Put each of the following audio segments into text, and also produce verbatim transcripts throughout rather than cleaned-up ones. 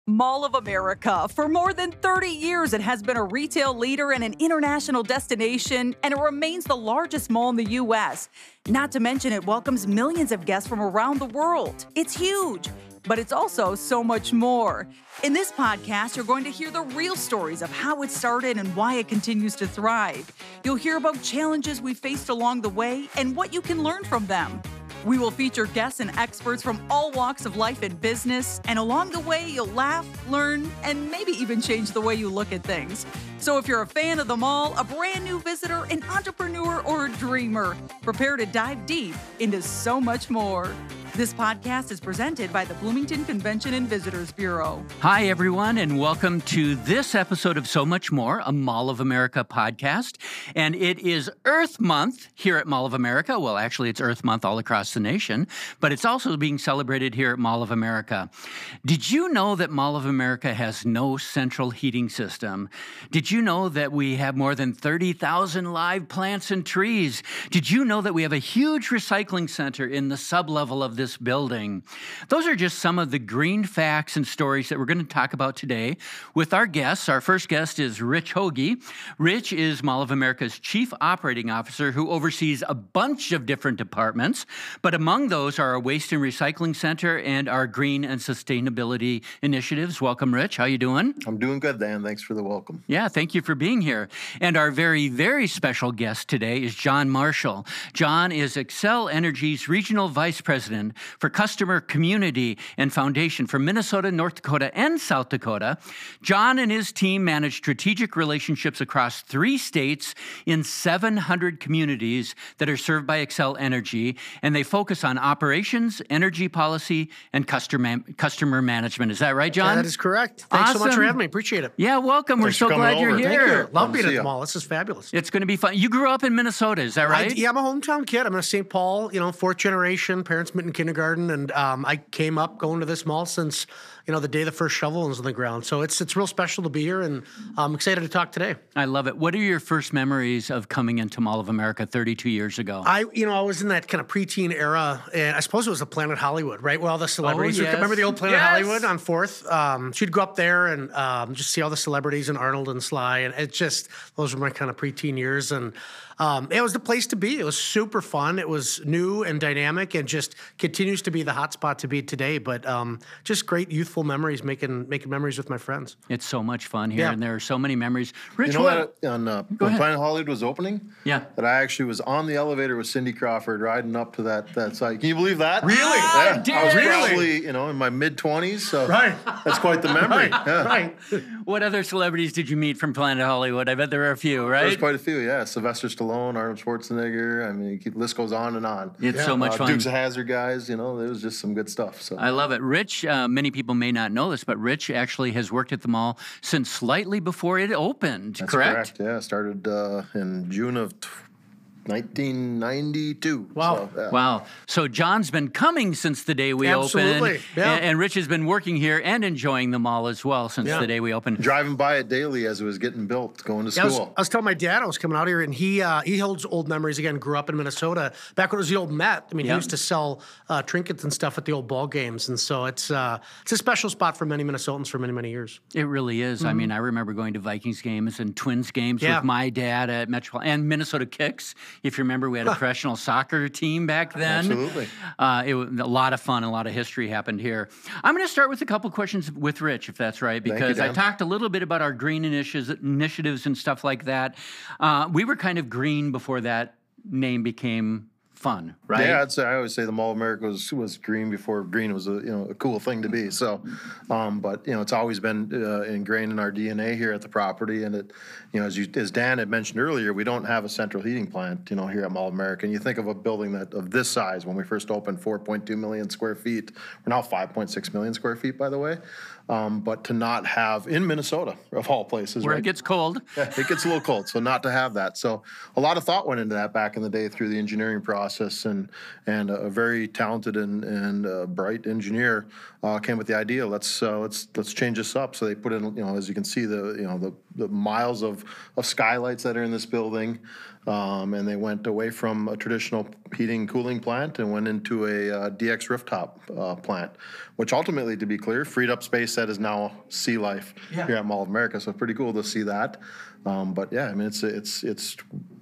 Mall of America. For more than thirty years, it has been a retail leader and an international destination, and it remains the largest mall in the U S. Not to mention, it welcomes millions of guests from around the world. It's huge, but it's also so much more. In this podcast, you're going to hear the real stories of how it started and why it continues to thrive. You'll hear about challenges we faced along the way and what you can learn from them. We will feature guests and experts from all walks of life and business, and along the way, you'll laugh, learn, and maybe even change the way you look at things. So if you're a fan of the mall, a brand new visitor, an entrepreneur, or a dreamer, prepare to dive deep into so much more. This podcast is presented by the Bloomington Convention and Visitors Bureau. Hi, everyone, and welcome to this episode of So Much More, a Mall of America podcast. And it is Earth Month here at Mall of America. Well, actually, it's Earth Month all across the nation, but it's also being celebrated here at Mall of America. Did you know that Mall of America has no central heating system? Did you know that we have more than thirty thousand live plants and trees? Did you know that we have a huge recycling center in the sublevel of this building? Those are just some of the green facts and stories that we're going to talk about today with our guests. Our first guest is Rich Hoge. Rich is Mall of America's Chief Operating Officer who oversees a bunch of different departments, but among those are our Waste and Recycling Center and our Green and Sustainability Initiatives. Welcome, Rich. How you doing? I'm doing good, Dan. Thanks for the welcome. Yeah, thank you for being here. And our very, very special guest today is John Marshall. John is Xcel Energy's Regional Vice President for Customer Community and Foundation for Minnesota, North Dakota, and South Dakota. John and his team manage strategic relationships across three states in seven hundred communities that are served by Xcel Energy, and they focus on operations, energy policy, and customer customer management. Is that right, John? Yeah, that is correct. Thanks Awesome. so much for having me. Appreciate it. Yeah, welcome. Thanks We're so for coming glad you're over. here. Thank you. Love Love to being see at ya. the mall. This is fabulous. It's going to be fun. You grew up in Minnesota, is that right? I, yeah, I'm a hometown kid. I'm a Saint Paul, you know, fourth generation. Parents met in kindergarten, and um, I came up going to this mall since, you know, the day the first shovel was on the ground. So it's it's real special to be here, and I'm excited to talk today. I love it. What are your first memories of coming into Mall of America thirty-two years ago? I, you know, I was in that kind of preteen era, and I suppose it was the Planet Hollywood, right? Where all the celebrities. Oh, yes. Remember the old Planet Yes. Hollywood on Fourth? Um, so you'd go up there and um, just see all the celebrities and Arnold and Sly, and it just those were my kind of preteen years, and um, it was the place to be. It was super fun. It was new and dynamic, and just continues to be the hot spot to be today. But um, just great youthful memories, making making memories with my friends. It's so much fun here, Yeah. and there are so many memories. Rich, You know what? what? On, uh, when ahead. Planet Hollywood was opening, Yeah. that I actually was on the elevator with Cindy Crawford riding up to that that site. Can you believe that? Really? I Yeah. did. I was Really? probably, you know, in my mid twenties, so Right. that's quite the memory. Right, Yeah. right. What other celebrities did you meet from Planet Hollywood? I bet there were a few, There's right? quite a few, yeah. Sylvester Stallone, Arnold Schwarzenegger. I mean, you keep, the list goes on and on. It's so much Uh, fun. Dukes of Hazzard guys, you know, there was just some good stuff. So I love it. Rich, uh, many people may not know this, but Rich actually has worked at the mall since slightly before it opened, that's correct? Yeah, started uh, in June of t- nineteen ninety-two. Wow. So, yeah. Wow. So John's been coming since the day we Absolutely, opened. yeah. And, and Rich has been working here and enjoying the mall as well since Yeah. the day we opened. Driving by it daily as it was getting built, going to Yeah, I, was, school. I was telling my dad I was coming out here, and he uh, he holds old memories. Again, grew up in Minnesota back when it was the old Met. I mean, Yeah. he used to sell uh, trinkets and stuff at the old ball games, and so it's uh, it's a special spot for many Minnesotans for many many years. It really is. I mean, I remember going to Vikings games and Twins games Yeah. with my dad at Metropolitan and Minnesota Kicks. If you remember, we had a professional soccer team back then. Absolutely. Uh, it was a lot of fun, a lot of history happened here. I'm going to start with a couple questions with Rich, if that's right, you, because I Dan. talked a little bit about our green initiatives, initiatives and stuff like that. Uh, we were kind of green before that name became fun, right? Yeah, I'd say I always say the Mall of America was was green before green was a you know a cool thing to be. So, um, but you know it's always been uh, ingrained in our D N A here at the property, and it you know as you as Dan had mentioned earlier, we don't have a central heating plant you know here at Mall of America. And you think of a building that of this size when we first opened, four point two million square feet. We're now five point six million square feet, by the way. Um, but to not have in Minnesota of all places, Where right? it gets cold. Yeah, it gets a little cold, so not to have that. So a lot of thought went into that back in the day through the engineering process, and and a very talented and and uh, bright engineer uh, came with the idea. Let's uh, let's let's change this up. So they put in, you know, as you can see, the you know the the miles of, of skylights that are in this building. Um, and they went away from a traditional heating cooling plant and went into a uh, D X rooftop uh, plant, which ultimately, to be clear, freed up space that is now Sea Life yeah. here at Mall of America. So pretty cool to see that. Um, but yeah, I mean, it's it's it's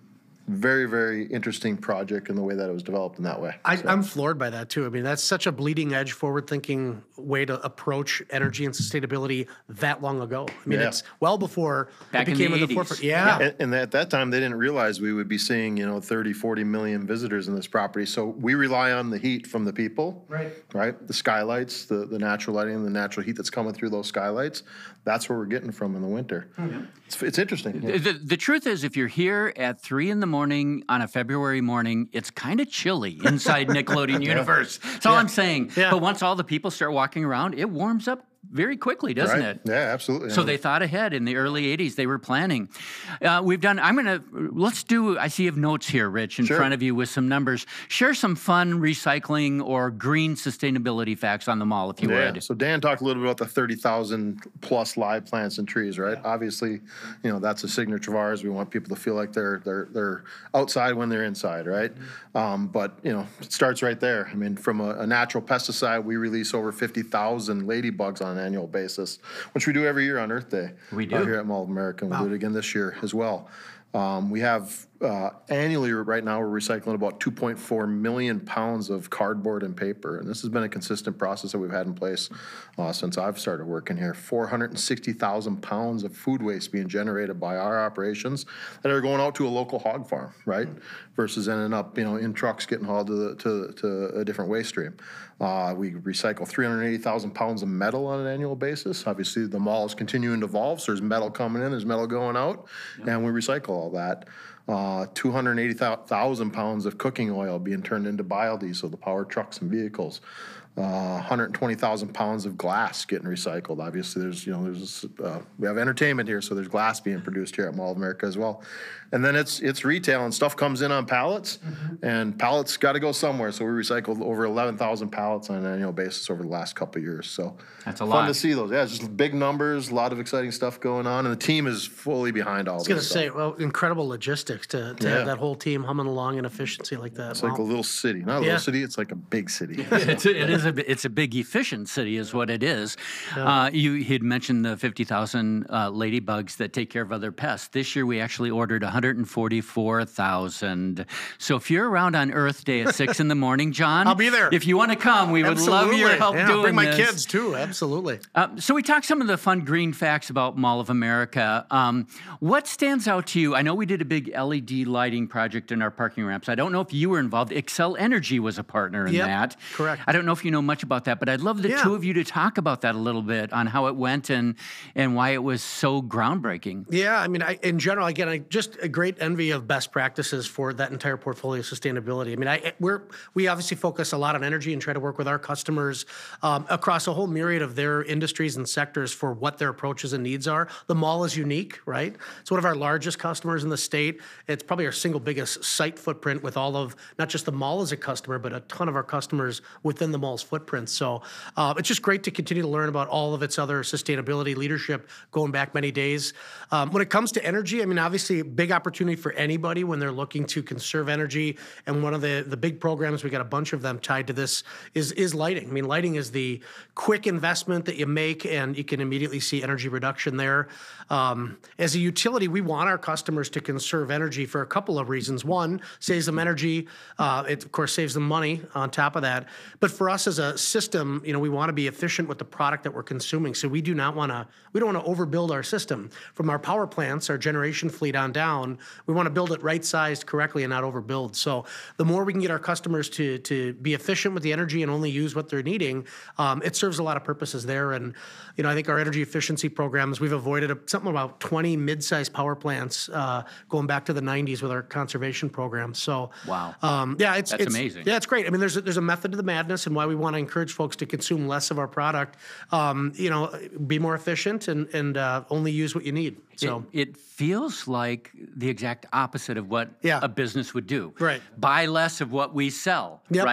very, very interesting project in the way that it was developed in that way. I, so. I'm floored by that, too. I mean, that's such a bleeding edge, forward-thinking way to approach energy and sustainability that long ago. I mean, yeah. it's well before Back it became in the at the forefront. Yeah. yeah. And, and at that time, they didn't realize we would be seeing, you know, thirty, forty million visitors in this property. So we rely on the heat from the people. Right. Right? The skylights, the, the natural lighting, the natural heat that's coming through those skylights. That's where we're getting from in the winter. Mm-hmm. It's, it's interesting. The, the, the truth is, if you're here at three in the morning on a February morning, it's kind of chilly inside Nickelodeon yeah. Universe. That's all yeah. I'm saying. Yeah. But once all the people start walking around, it warms up very quickly, doesn't right. it? Yeah, absolutely. So they thought ahead in the early eighties. They were planning. Uh, we've done, I'm going to, let's do, I see you have notes here, Rich, in sure. front of you with some numbers. Share some fun recycling or green sustainability facts on the mall, if you yeah. would. So Dan talked a little bit about the thirty thousand plus live plants and trees, right? Yeah. Obviously, you know, that's a signature of ours. We want people to feel like they're they're they're outside when they're inside, right? Mm-hmm. Um, but, you know, it starts right there. I mean, from a, a natural pesticide, we release over fifty thousand ladybugs on an annual basis, which we do every year on Earth Day. We do. Uh, here at Mall of America, and we'll wow. do it again this year as well. Um, we have uh, annually right now we're recycling about two point four million pounds of cardboard and paper, and this has been a consistent process that we've had in place uh, since I've started working here. four hundred sixty thousand pounds of food waste being generated by our operations that are going out to a local hog farm, right? Mm-hmm. Versus ending up, you know, in trucks getting hauled to the, to, to a different waste stream. Uh, we recycle three hundred eighty thousand pounds of metal on an annual basis. Obviously, the mall is continuing to evolve, so there's metal coming in, there's metal going out, yep. and we recycle all that. Uh, two hundred eighty thousand pounds of cooking oil being turned into biodiesel to power trucks and vehicles. Uh, one hundred twenty thousand pounds of glass getting recycled. Obviously, there's, you know, there's uh, we have entertainment here, so there's glass being produced here at Mall of America as well. And then it's it's retail, and stuff comes in on pallets, mm-hmm. and pallets got to go somewhere. So we recycled over eleven thousand pallets on an annual basis over the last couple of years. So that's a fun lot. Fun to see those. Yeah, it's just big numbers, a lot of exciting stuff going on, and the team is fully behind all. I was going to say, stuff. well, incredible logistics to, to yeah. have that whole team humming along in efficiency like that. It's wow. like a little city, not a yeah. little city. It's like a big city. it's a, it is a it's a big efficient city, is what it is. Yeah. Uh, you had mentioned the fifty thousand uh, ladybugs that take care of other pests. This year we actually ordered one hundred forty-four thousand. So if you're around on Earth Day at six in the morning, John, I'll be there. If you want to come, we would absolutely. love your help yeah, doing bring my this. kids too. Absolutely. Uh, so we talked some of the fun green facts about Mall of America. Um, what stands out to you? I know we did a big L E D lighting project in our parking ramps. I don't know if you were involved. Xcel Energy was a partner in yep, that. Correct. I don't know if you know much about that, but I'd love the yeah. two of you to talk about that a little bit on how it went and and why it was so groundbreaking. Yeah, I mean, I, in general, again, I just a great envy of best practices for that entire portfolio of sustainability. I mean, I we're we obviously focus a lot on energy and try to work with our customers um, across a whole myriad of their industries and sectors for what their approaches and needs are. The mall is unique, right? It's one of our largest customers in the state. It's probably our single biggest site footprint with all of not just the mall as a customer, but a ton of our customers within the mall's footprint. So uh, it's just great to continue to learn about all of its other sustainability leadership going back many days. Um, when it comes to energy, I mean, obviously, a big opportunity for anybody when they're looking to conserve energy. And one of the, the big programs, we got a bunch of them tied to this, is, is lighting. I mean, lighting is the quick investment that you make, and you can immediately see energy reduction there. Um, as a utility, we want our customers to conserve energy for a couple of reasons. One, saves them energy. Uh, it, of course, saves them money on top of that. But for us as a system, you know, we want to be efficient with the product that we're consuming. So we do not want to, we don't want to overbuild our system. From our power plants, our generation fleet on down, we want to build it right-sized correctly and not overbuild. So the more we can get our customers to, to be efficient with the energy and only use what they're needing, um, it serves a lot of purposes there. And, you know, I think our energy efficiency programs, we've avoided a, something about twenty mid-sized power plants uh, going back to the nineties with our conservation program. So, wow. Um, yeah, it's, That's it's amazing. Yeah, it's great. I mean, there's a, there's a method to the madness, and why we want to encourage folks to consume less of our product. Um, you know, be more efficient and, and uh, only use what you need. So it, it feels like the exact opposite of what yeah. a business would do. Right. Buy less of what we sell, yep. right?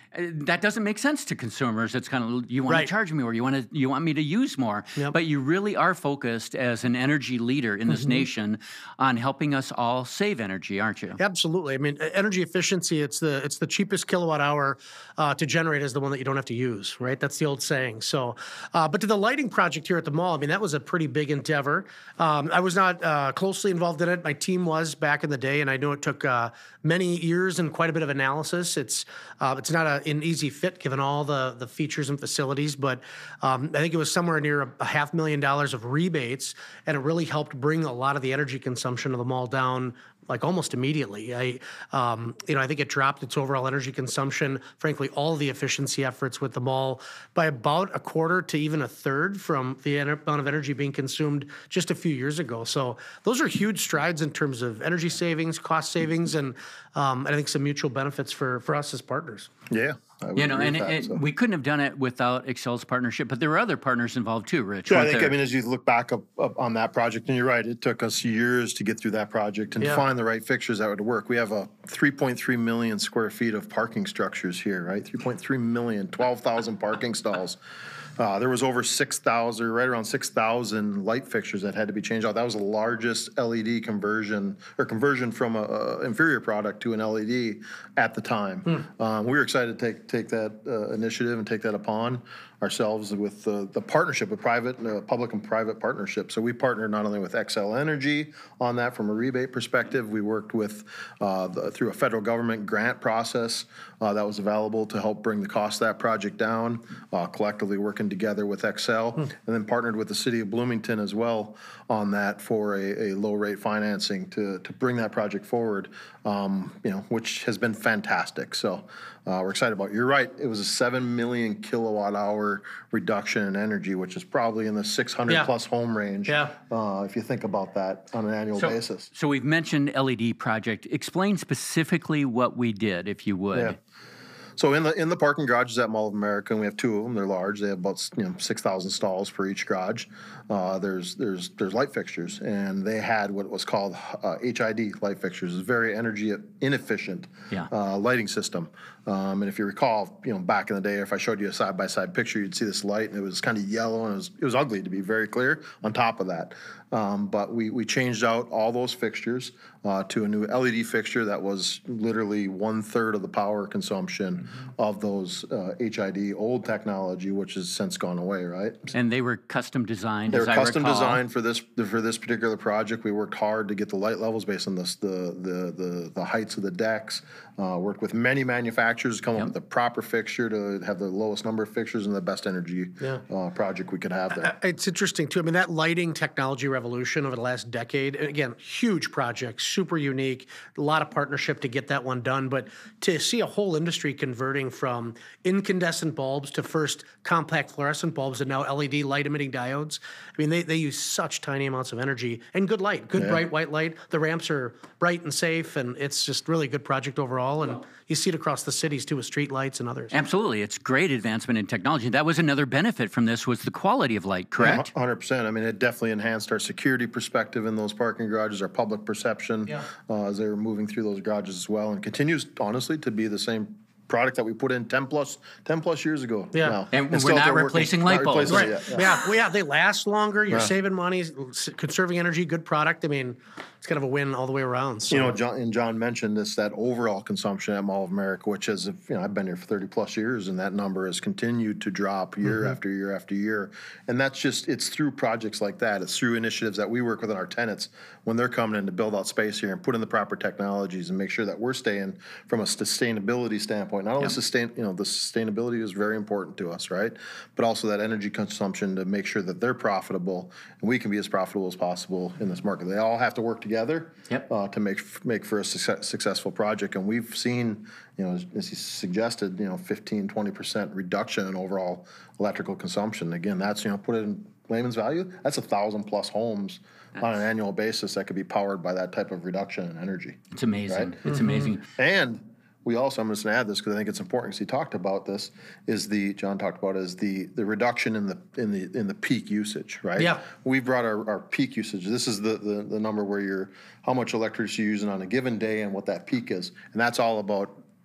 that doesn't make sense to consumers. It's kind of, you want Right. to charge me, or you want to you want me to use more. Yep. But you really are focused as an energy leader in this Mm-hmm. nation on helping us all save energy, aren't you? Absolutely. I mean, e- energy efficiency, it's the it's the cheapest kilowatt hour uh, to generate is the one that you don't have to use, right? That's the old saying. So, uh, but to the lighting project here at the mall, I mean, that was a pretty big endeavor. Um, I was not uh, closely involved in it. My team was back in the day, and I know it took uh, many years and quite a bit of analysis. It's uh, it's not a, an easy fit given all the the features and facilities, but um, I think it was somewhere near a, a half million dollars of rebates, and it really helped bring a lot of the energy consumption of the mall down like almost immediately. I, um, you know, I think it dropped its overall energy consumption, frankly, all the efficiency efforts with the mall by about a quarter to even a third from the en- amount of energy being consumed just a few years ago. So those are huge strides in terms of energy savings, cost savings, and um, I think some mutual benefits for, for us as partners. Yeah. I would You know, agree and with that, it, so. we couldn't have done it without Excel's partnership, but there were other partners involved too, Rich. Yeah, I weren't think, there? I mean, as you look back up, up on that project, and you're right, it took us years to get through that project and Yeah. find the right fixtures that would work. We have a three point three million square feet of parking structures here, right? three point three million, twelve thousand parking stalls. Uh, there was over six thousand, right around six thousand light fixtures that had to be changed out. That was the largest L E D conversion, or conversion from a, a inferior product to an L E D at the time. Hmm. Um, we were excited to take take that uh, initiative and take that upon ourselves with the, the partnership, a private, uh, public and private partnership. So we partnered not only with Xcel Energy on that from a rebate perspective, we worked with uh, the, through a federal government grant process uh, that was available to help bring the cost of that project down, uh, collectively working together with Xcel, and then partnered with the city of Bloomington as well on that for a, a low rate financing to, to bring that project forward, um, you know, which has been fantastic. So uh, we're excited about it. You're right. It was a seven million kilowatt hour reduction in energy, which is probably in the six hundred Yeah. plus home range. Yeah. Uh, if you think about that on an annual so, basis. so we've mentioned L E D project. Explain specifically what we did, if you would. Yeah. So in the in the parking garages at Mall of America, and we have two of them. They're large. They have about you know six thousand stalls for each garage. Uh, there's there's there's light fixtures, and they had what was called uh, H I D light fixtures. It's a very energy inefficient Yeah. uh, lighting system. Um, and if you recall, you know back in the day, if I showed you a side by side picture, you'd see this light, and it was kind of yellow, and it was it was ugly, to be very clear. On top of that, um, but we we changed out all those fixtures uh, to a new L E D fixture that was literally one third of the power consumption of those uh, H I D old technology, which has since gone away, right? And they were custom designed, They were as I custom recall. designed for this for this particular project. We worked hard to get the light levels based on this, the the the the heights of the decks. Uh, worked with many manufacturers to come up with the proper fixture to have the lowest number of fixtures and the best energy Yeah. uh, project we could have there. It's interesting too. I mean, that lighting technology revolution over the last decade, and again, huge project, super unique, a lot of partnership to get that one done. But to see a whole industry converting from incandescent bulbs to first compact fluorescent bulbs and now L E D light emitting diodes. I mean, they, they use such tiny amounts of energy and good light, good bright white light. The ramps are bright and safe, and it's just really a good project overall. And you see it across the cities too with street lights and others. Absolutely. It's great advancement in technology. That was another benefit from this was the quality of light, correct? one hundred percent. I mean, it definitely enhanced our security perspective in those parking garages, our public perception Yeah. uh, as they were moving through those garages as well, and continues, honestly, to be the same product that we put in ten plus, ten plus years ago. Yeah. now. And we're still not they're working- replacing not light bulbs. replacing Right. it yet, Yeah. Well, yeah, they last longer. You're saving money, s- conserving energy, good product. I mean, it's kind of a win all the way around. So. You know, John and John mentioned this, that overall consumption at Mall of America, which is, you know, I've been here for thirty plus years, and that number has continued to drop year Mm-hmm. after year after year. And that's just, it's through projects like that. It's through initiatives that we work with our tenants when they're coming in to build out space here and put in the proper technologies and make sure that we're staying from a sustainability standpoint. Not only sustain, you know, the sustainability is very important to us, right? But also that energy consumption to make sure that they're profitable and we can be as profitable as possible in this market. They all have to work together Yep. uh, to make make for a success, successful project. And we've seen, you know, as, as he suggested, you know, fifteen, twenty percent reduction in overall electrical consumption. Again, that's, you know, put it in layman's value, that's a thousand plus homes on an annual basis that could be powered by that type of reduction in energy. It's amazing. Right? It's amazing. And we also, I'm just going to add this because I think it's important because he talked about this, is the, John talked about is the the reduction in the in the in the peak usage, right? Yeah. We brought our, our peak usage. This is the, the the number where you're how much electricity you're using on a given day and what that peak is. And that's all about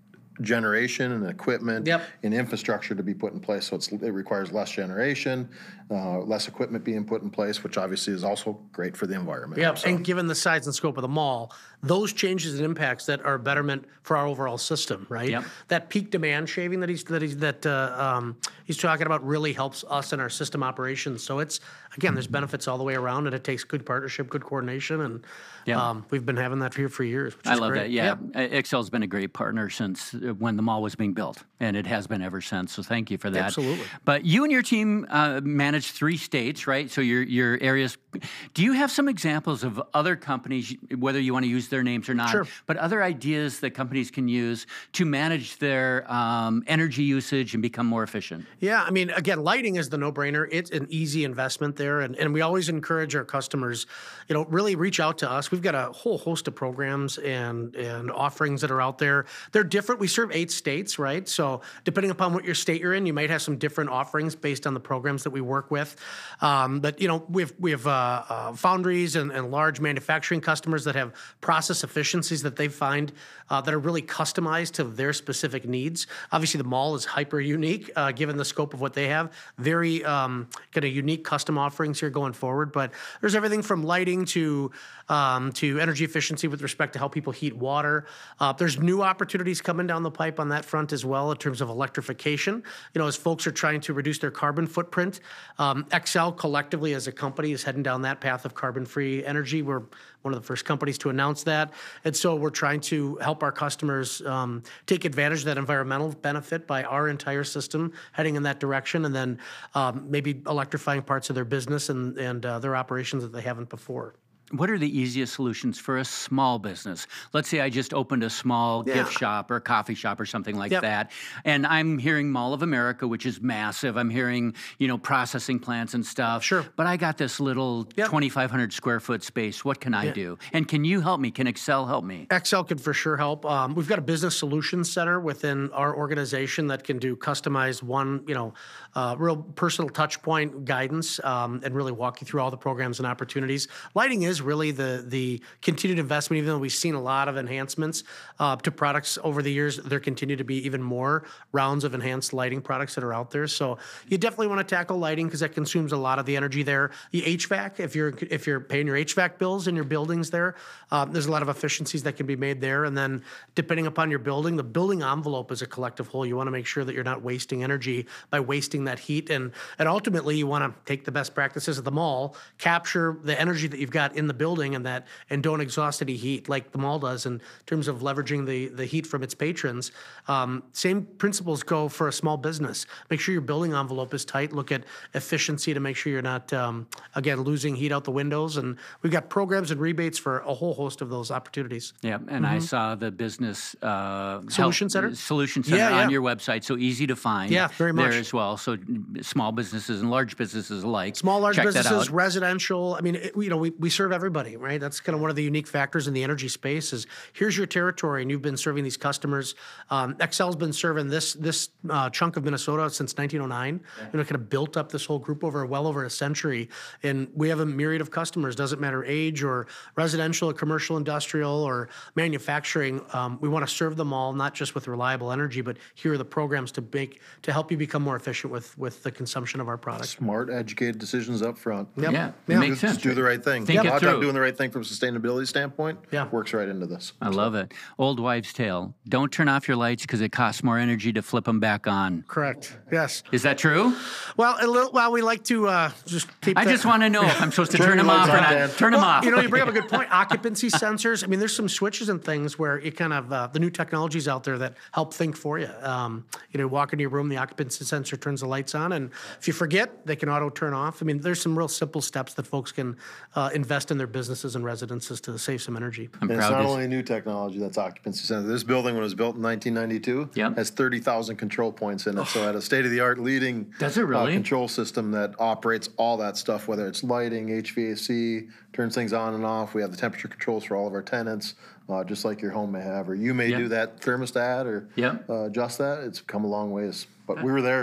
generation and equipment Yep. and infrastructure to be put in place. So it's, it requires less generation, uh, less equipment being put in place, which obviously is also great for the environment. Yeah, So- and given the size and scope of the mall, those changes and impacts that are a betterment for our overall system, right? Yep. That peak demand shaving that he's that he's that uh, um, he's talking about really helps us in our system operations. So it's again, there's benefits all the way around, and it takes good partnership, good coordination, and Yeah. um, we've been having that here for years. Which I is love great. that. Yeah. Excel's been a great partner since uh, when the mall was being built, and it has been ever since. So thank you for that. Absolutely. But you and your team uh, manage three states, right? So your your areas. Do you have some examples of other companies, whether you want to use their names or not, Sure. but other ideas that companies can use to manage their um, energy usage and become more efficient? Yeah, I mean, again, lighting is the no-brainer. It's an easy investment there, and, and we always encourage our customers, you know, really reach out to us. We've got a whole host of programs and and offerings that are out there. They're different. We serve eight states, right? So depending upon what your state you're in, you might have some different offerings based on the programs that we work with. Um, but you know, we have we have uh, uh, foundries and, and large manufacturing customers that have process efficiencies that they find uh, that are really customized to their specific needs. Obviously, the mall is hyper unique uh, given the scope of what they have. Very um, kind of unique custom offerings here going forward. But there's everything from lighting to um, to energy efficiency with respect to how people heat water. Uh, there's new opportunities coming down the pipe on that front as well in terms of electrification. You know, as folks are trying to reduce their carbon footprint, um, Xcel collectively as a company is heading down that path of carbon-free energy. We're one of the first companies to announce that. And so we're trying to help our customers um, take advantage of that environmental benefit by our entire system heading in that direction, and then um, maybe electrifying parts of their business and, and uh, their operations that they haven't before. What are the easiest solutions for a small business? Let's say I just opened a small Yeah. gift shop or a coffee shop or something like Yep. that, and I'm hearing Mall of America, which is massive. I'm hearing, you know, processing plants and stuff. Sure. But I got this little Yep. twenty-five hundred square foot space. What can I do? And can you help me? Can Xcel help me? Xcel could for sure help. Um, we've got a business solutions center within our organization that can do customized one, you know, uh, real personal touch point guidance um, and really walk you through all the programs and opportunities. Lighting is really the the continued investment, even though we've seen a lot of enhancements uh, to products over the years. There continue to be even more rounds of enhanced lighting products that are out there. So you definitely want to tackle lighting because that consumes a lot of the energy there. The H V A C, if you're if you're paying your H V A C bills in your buildings there, um, there's a lot of efficiencies that can be made there. And then depending upon your building, the building envelope is a collective whole. You want to make sure that you're not wasting energy by wasting that heat. And, and ultimately, you want to take the best practices of the mall, capture the energy that you've got in the building and that, and don't exhaust any heat like the mall does in terms of leveraging the, the heat from its patrons. Um, same principles go for a small business. Make sure your building envelope is tight. Look at efficiency to make sure you're not, um, again, losing heat out the windows. And we've got programs and rebates for a whole host of those opportunities. Yeah, and I saw the business uh, Solution help- Center? Solution Center Yeah, on yeah. your website, so easy to find. Yeah, very much. there as well. So small businesses and large businesses alike. Small, large Check that businesses, out. residential. I mean, it, you know, we, we serve everybody, right? That's kind of one of the unique factors in the energy space is here's your territory and you've been serving these customers. Um, Xcel's been serving this this uh, chunk of Minnesota since nineteen oh nine. Yeah. You know, kind of built up this whole group over well over a century. And we have a myriad of customers, doesn't matter age or residential or commercial, industrial or manufacturing. Um, we want to serve them all, not just with reliable energy, but here are the programs to make to help you become more efficient with, with the consumption of our products. Smart, educated decisions up front. Yep. Yeah, it Yeah. makes Just sense. do the right thing. Think a it lot of time through. doing the right thing from a sustainability standpoint Yeah. works right into this. I love it. Old wives' tale. Don't turn off your lights because it costs more energy to flip them back on. Correct. Yes. Is that true? Well, a little, well, we like to uh, just keep. I the- just want to know if I'm supposed to Turn turn your them off lights or on, not. Dan. Turn them Well, off. You know, you bring up a good point. Occupancy sensors. I mean, there's some switches and things where you kind of uh, the new technologies out there that help think for you. Um, you know, walk into your room, the occupancy sensor turns the lights on, and if you forget, they can auto turn off. I mean, there's some real simple steps that folks can uh, invest in their businesses and residences to save some energy. I'm And it's proud not to only new technology that's occupancy center. This building, when it was built in nineteen ninety-two, Yep. has thirty thousand control points in it. So, at a state-of-the-art leading Does it really? uh, control system that operates all that stuff, whether it's lighting, H V A C, turns things on and off. We have the temperature controls for all of our tenants, uh, just like your home may have, or you may Yep. do that thermostat or Yep. uh, adjust that. It's come a long ways. But we were there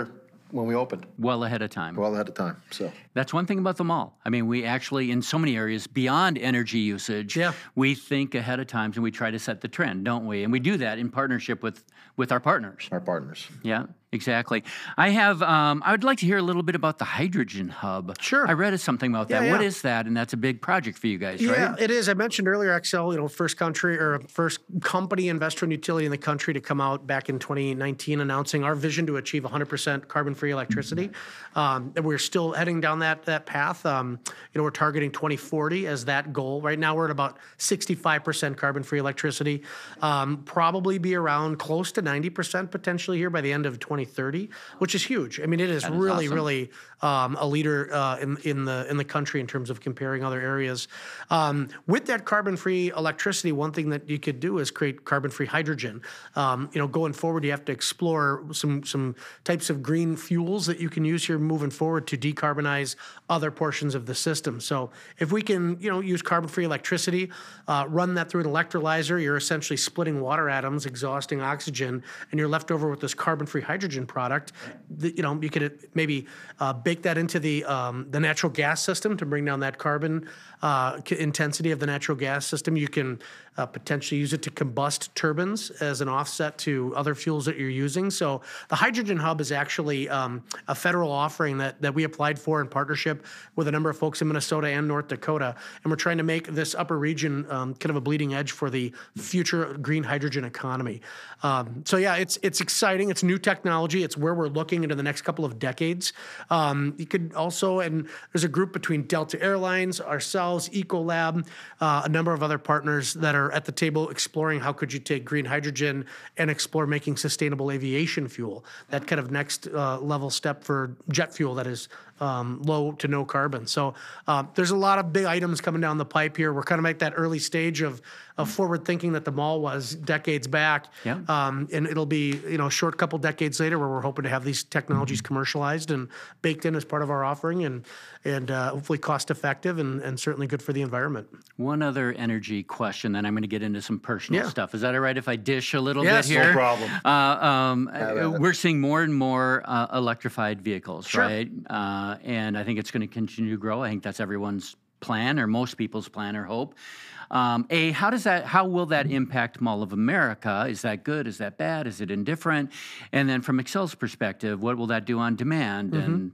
when we opened, well ahead of time. well ahead of time. So That's one thing about the mall. I mean, we actually, in so many areas, beyond energy usage, Yeah. we think ahead of time and we try to set the trend, don't we? And we do that in partnership with, with our partners. our partners. Yeah, exactly. I have, um, I would like to hear a little bit about the hydrogen hub. Sure. I read something about that. Yeah, What yeah. is that? And that's a big project for you guys, Yeah, right? it is. I mentioned earlier, Xcel, you know, first country or first company, investor and utility in the country to come out back in twenty nineteen announcing our vision to achieve one hundred percent carbon-free electricity. Um, and we're still heading down that that path. Um, you know, we're targeting twenty forty as that goal. Right now, we're at about sixty-five percent carbon-free electricity. Um, probably be around close to ninety percent potentially here by the end of twenty thirty, which is huge. I mean, it is, is really, awesome. really um, a leader uh, in in the in the country in terms of comparing other areas. Um, with that carbon-free electricity, one thing that you could do is create carbon-free hydrogen. Um, you know, going forward, you have to explore some some types of green fuels that you can use here moving forward to decarbonize other portions of the system. So if we can, you know, use carbon-free electricity, uh, run that through an electrolyzer, you're essentially splitting water atoms, exhausting oxygen, and you're left over with this carbon-free hydrogen product. That, you know, you could maybe uh, bake that into the um, the natural gas system to bring down that carbon uh, intensity of the natural gas system. You can uh, potentially use it to combust turbines as an offset to other fuels that you're using. So the Hydrogen Hub is actually um, a federal offering that, that we applied for in partnership with a number of folks in Minnesota and North Dakota. And we're trying to make this upper region um, kind of a bleeding edge for the future green hydrogen economy. Um, so yeah, it's it's exciting. It's new technology. It's where we're looking into the next couple of decades. Um, you could also, and there's a group between Delta Airlines, ourselves, Ecolab, uh, a number of other partners that are at the table exploring how could you take green hydrogen and explore making sustainable aviation fuel. That kind of next uh, level step for jet fuel that is um, low to no carbon. So uh, there's a lot of big items coming down the pipe here. We're kind of at that early stage of, of forward thinking that the mall was decades back. Yeah. Um, and it'll be, you know, a short couple decades later where we're hoping to have these technologies commercialized and baked in as part of our offering and, and uh, hopefully cost effective and, and certainly good for the environment. One other energy question, then I'm going to get into some personal Yeah. stuff. Is that all right if I dish a little Yes, bit no here? problem. Uh, um, at it. we're seeing more and more uh, electrified vehicles, Sure. right? Uh, and I think it's going to continue to grow. I think that's everyone's plan, or most people's plan or hope. Um, A, how does that? How will that impact Mall of America? Is that good? Is that bad? Is it indifferent? And then from Excel's perspective, what will that do on demand? Mm-hmm. And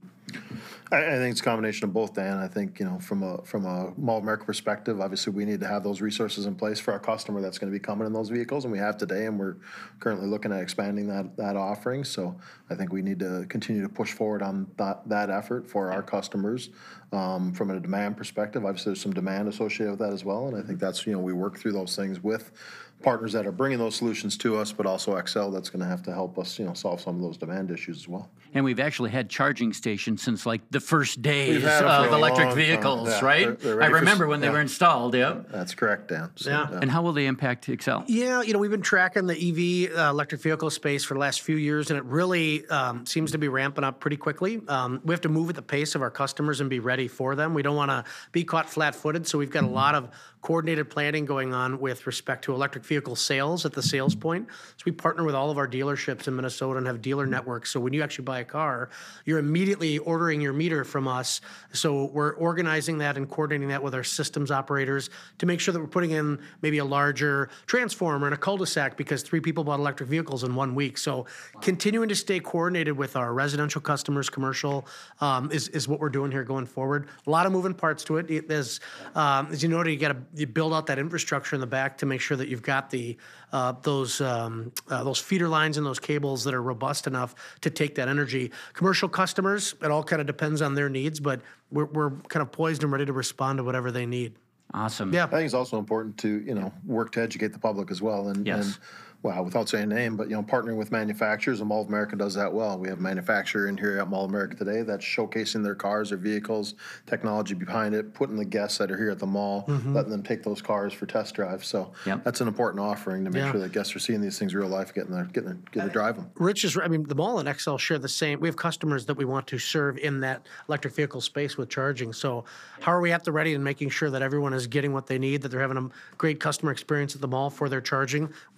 I, I think it's a combination of both, Dan. I think, you know, from a from a Mall of America perspective, obviously we need to have those resources in place for our customer that's going to be coming in those vehicles, and we have today, and we're currently looking at expanding that that offering. So I think we need to continue to push forward on that that effort for our customers. Um, from a demand perspective, obviously there's some demand associated with that as well, and I think that's, you know, we work through those things with partners that are bringing those solutions to us, but also Xcel that's going to have to help us, you know, solve some of those demand issues as well. And we've actually had charging stations since like the first days had 'em for of a electric long time. vehicles, Yeah, right? they're- they're I ready for remember s- when they yeah. were installed, yeah. That's correct, Dan. So, Yeah. And how will they impact Excel? Yeah, you know, we've been tracking the E V uh, electric vehicle space for the last few years, and it really um, seems to be ramping up pretty quickly. Um, we have to move at the pace of our customers and be ready for them. We don't want to be caught flat-footed, so we've got a lot of coordinated planning going on with respect to electric vehicle sales at the sales point. So we partner with all of our dealerships in Minnesota and have dealer networks. So when you actually buy a car, you're immediately ordering your meter from us. So we're organizing that and coordinating that with our systems operators to make sure that we're putting in maybe a larger transformer in a cul-de-sac because three people bought electric vehicles in one week. So continuing to stay coordinated with our residential customers, commercial, um, is, is what we're doing here going forward. A lot of moving parts to it. It- There's, um, as you know, you got to you build out that infrastructure in the back to make sure that you've got the uh, those um, uh, those feeder lines and those cables that are robust enough to take that energy. Commercial customers, it all kind of depends on their needs, but we're, we're kind of poised and ready to respond to whatever they need. Awesome. Yeah. I think it's also important to, you know, work to educate the public as well. And, Yes. and well, without saying name, but, you know, partnering with manufacturers, and Mall of America does that well. We have a manufacturer in here at Mall of America today that's showcasing their cars, their vehicles, technology behind it, putting the guests that are here at the mall, letting them take those cars for test drives. So Yep. that's an important offering to make Yeah. sure that guests are seeing these things real life, getting there, getting there, getting to drive them. Rich is, I mean, the mall and Xcel share the same. We have customers that we want to serve in that electric vehicle space with charging. So how are we at the ready and making sure that everyone is getting what they need, that they're having a great customer experience at the mall for their charging? We have the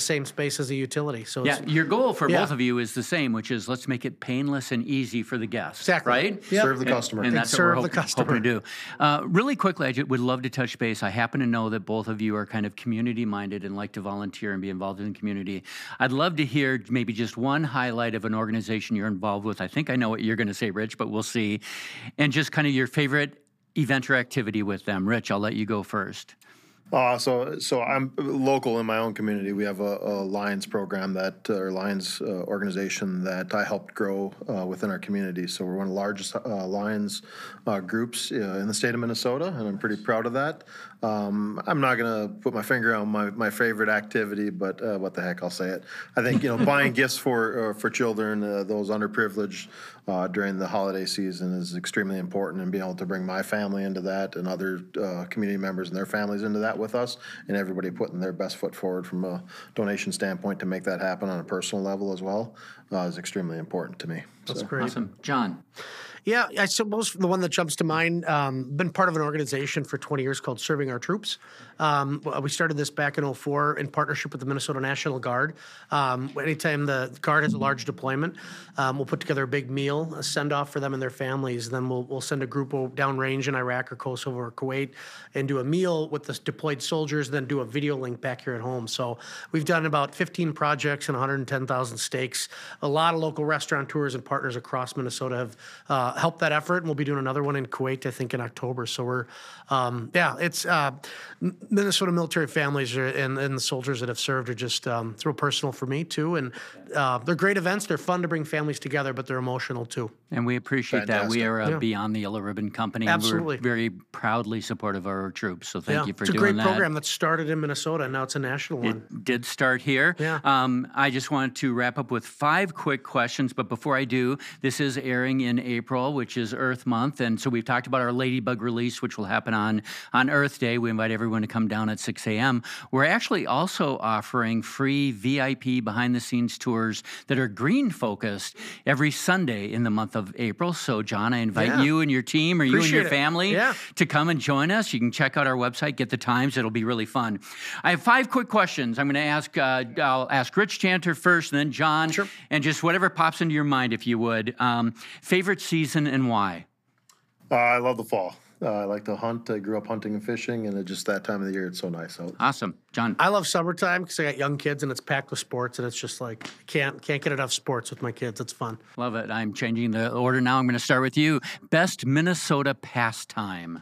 same space as a utility. So Yeah, it's, your goal for Yeah. both of you is the same, which is let's make it painless and easy for the guests. Exactly. Right? Yep. Serve the And- customer. And, that's Serve what we're the hope- customer. hoping to do. Uh, really quickly, I ju- would love to touch base. I happen to know that both of you are kind of community-minded and like to volunteer and be involved in the community. I'd love to hear maybe just one highlight of an organization you're involved with. I think I know what you're going to say, Rich, but we'll see. And just kind of your favorite event or activity with them. Rich, I'll let you go first. Uh, so, so I'm local in my own community. We have a, a Lions program that, uh, or Lions uh, organization that I helped grow uh, within our community. So we're one of the largest uh, Lions uh, groups uh, in the state of Minnesota, and I'm pretty proud of that. Um, I'm not going to put my finger on my, my favorite activity, but uh, what the heck, I'll say it. I think, you know, buying gifts for uh, for children, uh, those underprivileged uh, during the holiday season is extremely important, and being able to bring my family into that and other uh, community members and their families into that with us, and everybody putting their best foot forward from a donation standpoint to make that happen on a personal level as well uh, is extremely important to me. That's So- great. Awesome. John. Yeah, I suppose the one that jumps to mind, um, been part of an organization for twenty years called Serving Our Troops. Um, well, we started this back in oh four in partnership with the Minnesota National Guard. Um, anytime the Guard has a large deployment, um, we'll put together a big meal, a send-off for them and their families. Then we'll, we'll send a group downrange in Iraq or Kosovo or Kuwait and do a meal with the deployed soldiers, then do a video link back here at home. So we've done about fifteen projects and one hundred ten thousand steaks. A lot of local restaurateurs and partners across Minnesota have uh, helped that effort, and we'll be doing another one in Kuwait, I think, in October. So we're, um, yeah, it's uh, Minnesota military families are, and, and the soldiers that have served are just um, it's real personal for me too, and uh, they're great events. They're fun to bring families together, but they're emotional too. And we appreciate that. We Fantastic. are uh, Yeah. Beyond the Yellow Ribbon Company. Absolutely. We're very proudly supportive of our troops. So thank yeah, you for it's a doing great that. program that started in Minnesota, and now it's a national one. It did start here. Yeah. Um, I just wanted to wrap up with five quick questions, but before I do, this is airing in April, which is Earth Month, and so we've talked about our Ladybug release, which will happen on, on Earth Day. We invite everyone to come down at six a.m. We're actually also offering free V I P behind-the-scenes tours that are green-focused every Sunday in the month of April. So, John, I invite Yeah. you and your team or you and Appreciate your it. family Yeah. to come and join us. You can check out our website, get the times. It'll be really fun. I have five quick questions. I'm going to ask, uh, I'll ask Rich Chanter first, and then John, Sure. and just whatever pops into your mind, if you would. Um, favorite season and why? Uh, I love the fall. Uh, I like to hunt. I grew up hunting and fishing, and it's just that time of the year. It's so nice out. Awesome. John. I love summertime because I got young kids and it's packed with sports, and it's just like can't can't get enough sports with my kids. It's fun. Love it. I'm changing the order now. I'm going to start with you. Best Minnesota pastime.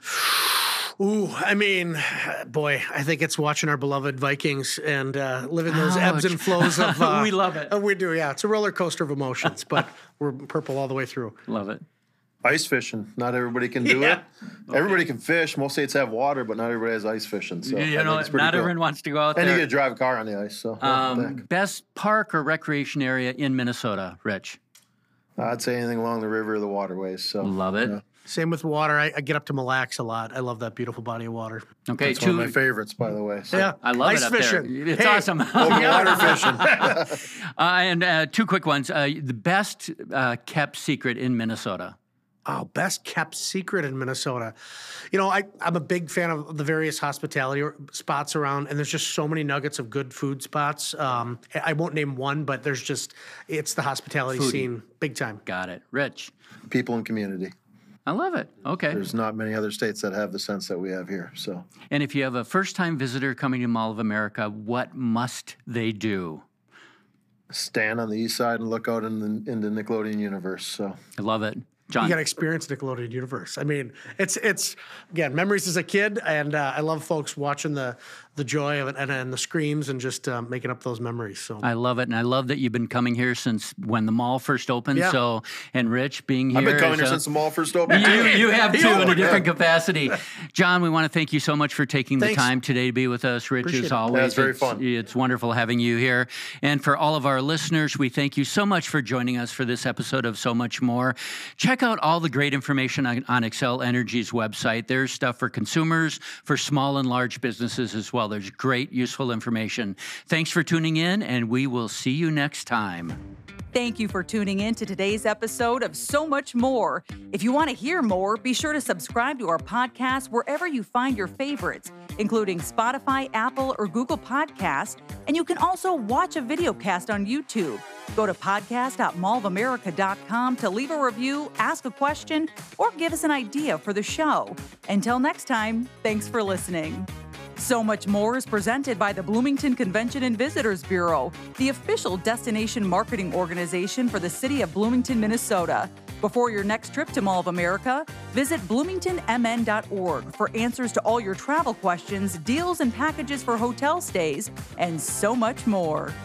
Ooh, I mean, boy, I think it's watching our beloved Vikings and uh, living those ebbs Ouch. and flows of. Uh, We love it. uh, we do, yeah. It's a roller coaster of emotions, but we're purple all the way through. Love it. Ice fishing. Not everybody can do Yeah. it. Everybody can fish. Most states have water, but not everybody has ice fishing. So I you think know, it's pretty not cool. everyone wants to go out And you there. get to drive a car on the ice. So Um, heck. best park or recreation area in Minnesota, Rich? I'd say anything along the river or the waterways. So Love it. yeah. Same with water. I, I get up to Mille Lacs a lot. I love that beautiful body of water. Okay, It's one of two. my favorites, by the way. So. Yeah, I love ice it up fishing. there. It's Hey, awesome. Open water fishing. Uh, and uh, two quick ones. Uh, the best uh, kept secret in Minnesota. Oh, best kept secret in Minnesota. You know, I, I'm a big fan of the various hospitality or- spots around, and there's just so many nuggets of good food spots. Um, I won't name one, but there's just, it's the hospitality Foodie. scene big time. Got it. Rich. People and community. I love it. Okay. There's not many other states that have the sense that we have here. So And if you have a first time visitor coming to Mall of America, what must they do? stand on the east side and look out in the, in the Nickelodeon universe. So I love it. John. You got to experience Nickelodeon universe. I mean, it's it's again memories as a kid, and uh, I love folks watching the the joy of it and, and the screams and just uh, making up those memories. So I love it, and I love that you've been coming here since when the mall first opened. Yeah. So, and Rich being here, I've been coming is, here uh, since the mall first opened. You, you have too in a Yeah. different capacity. John, we want to thank you so much for taking the Thanks. time today to be with us. Rich, Appreciate as it. always, Yeah, it's very it's, fun. it's wonderful having you here. And for all of our listeners, we thank you so much for joining us for this episode of So Much More. Check out all the great information on, on Xcel Energy's website. There's stuff for consumers, for small and large businesses as well. There's great, useful information. Thanks for tuning in, and we will see you next time. Thank you for tuning in to today's episode of So Much More. If you want to hear more, be sure to subscribe to our podcast wherever you find your favorites. including Spotify, Apple, or Google Podcasts, and you can also watch a video cast on YouTube. Go to podcast dot mall of america dot com to leave a review, ask a question, or give us an idea for the show. Until next time, thanks for listening. So Much More is presented by the Bloomington Convention and Visitors Bureau, the official destination marketing organization for the city of Bloomington, Minnesota. Before your next trip to Mall of America, visit bloomington m n dot org for answers to all your travel questions, deals and packages for hotel stays, and so much more.